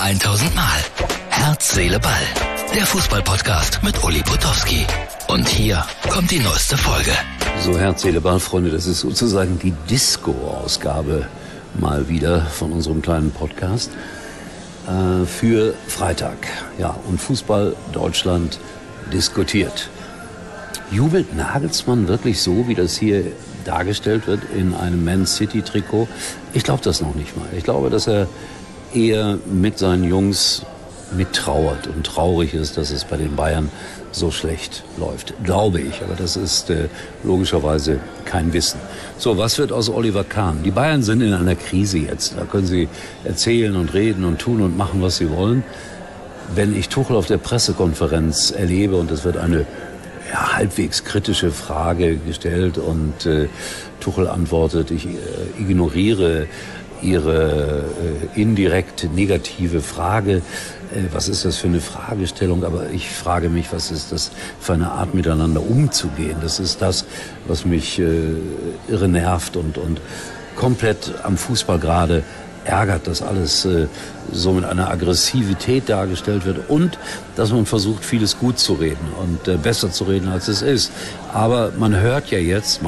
1000 Mal. Herz, Seele, Ball. Der Fußball-Podcast mit Uli Potowski. Und hier kommt die neueste Folge. So, Herz, Seele, Ball, Freunde, das ist sozusagen die Disco-Ausgabe mal wieder von unserem kleinen Podcast für Freitag. Ja, und Fußball Deutschland diskutiert. Jubelt Nagelsmann wirklich so, wie das hier dargestellt wird in einem Man City-Trikot? Ich glaube das noch nicht mal. Ich glaube, dass er eher mit seinen Jungs mittrauert und traurig ist, dass es bei den Bayern so schlecht läuft. Glaube ich, aber das ist logischerweise kein Wissen. So, was wird aus Oliver Kahn? Die Bayern sind in einer Krise jetzt. Da können sie erzählen und reden und tun und machen, was sie wollen. Wenn ich Tuchel auf der Pressekonferenz erlebe und es wird eine halbwegs kritische Frage gestellt und Tuchel antwortet, ich ignoriere Ihre indirekt negative Frage. Was ist das für eine Fragestellung? Aber ich frage mich, was ist das für eine Art, miteinander umzugehen? Das ist das, was mich irre nervt und komplett am Fußball gerade ärgert, dass alles so mit einer Aggressivität dargestellt wird und dass man versucht, vieles gut zu reden und besser zu reden, als es ist. Aber man hört ja jetzt,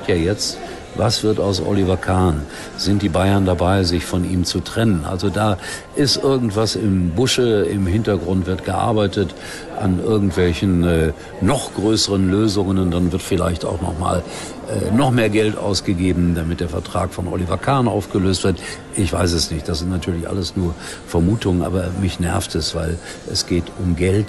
was wird aus Oliver Kahn? Sind die Bayern dabei, sich von ihm zu trennen? Also da ist irgendwas im Busche, im Hintergrund wird gearbeitet an irgendwelchen noch größeren Lösungen und dann wird vielleicht auch noch mehr Geld ausgegeben, damit der Vertrag von Oliver Kahn aufgelöst wird. Ich weiß es nicht, das sind natürlich alles nur Vermutungen, aber mich nervt es, weil es geht um Geld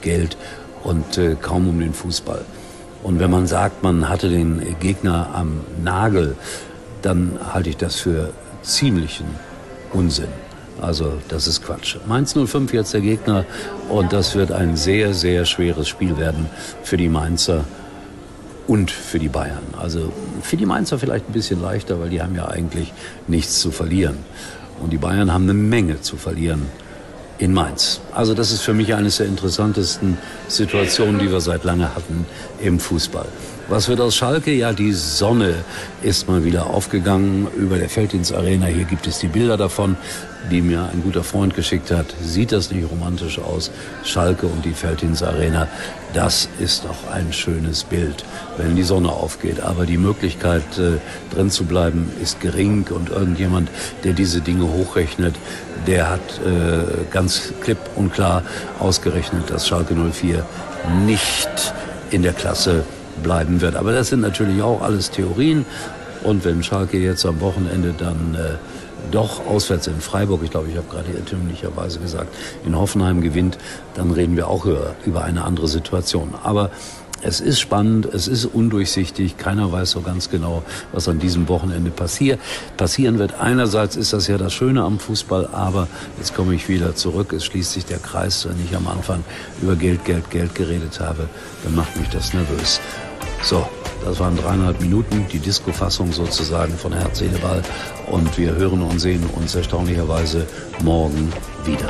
und kaum um den Fußball. Und wenn man sagt, man hatte den Gegner am Nagel, dann halte ich das für ziemlichen Unsinn. Also das ist Quatsch. Mainz 05 jetzt der Gegner und das wird ein sehr, sehr schweres Spiel werden für die Mainzer und für die Bayern. Also für die Mainzer vielleicht ein bisschen leichter, weil die haben ja eigentlich nichts zu verlieren. Und die Bayern haben eine Menge zu verlieren in Mainz. Also das ist für mich eines der interessantesten Situationen, die wir seit lange hatten im Fußball. Was wird aus Schalke? Ja, die Sonne ist mal wieder aufgegangen über der Felddienst-Arena. Hier gibt es die Bilder davon, die mir ein guter Freund geschickt hat. Sieht das nicht romantisch aus? Schalke und die Felddienst-Arena, das ist doch ein schönes Bild, wenn die Sonne aufgeht. Aber die Möglichkeit, drin zu bleiben, ist gering. Und irgendjemand, der diese Dinge hochrechnet, der hat ganz klipp und klar ausgerechnet, dass Schalke 04 nicht in der Klasse bleiben wird. Aber das sind natürlich auch alles Theorien. Und wenn Schalke jetzt am Wochenende dann doch auswärts in Freiburg, ich glaube, ich habe gerade irrtümlicherweise gesagt, in Hoffenheim gewinnt, dann reden wir auch über eine andere Situation. Aber es ist spannend, es ist undurchsichtig, keiner weiß so ganz genau, was an diesem Wochenende passieren wird. Einerseits ist das ja das Schöne am Fußball, aber jetzt komme ich wieder zurück, es schließt sich der Kreis, wenn ich am Anfang über Geld geredet habe, dann macht mich das nervös. So, das waren 3,5 Minuten, die Disco-Fassung sozusagen von Herz, Seele, Ball und wir hören und sehen uns erstaunlicherweise morgen wieder.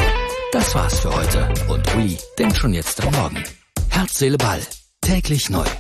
Das war's für heute und Uli denkt schon jetzt am Morgen. Herz, Seele, Ball. Täglich neu.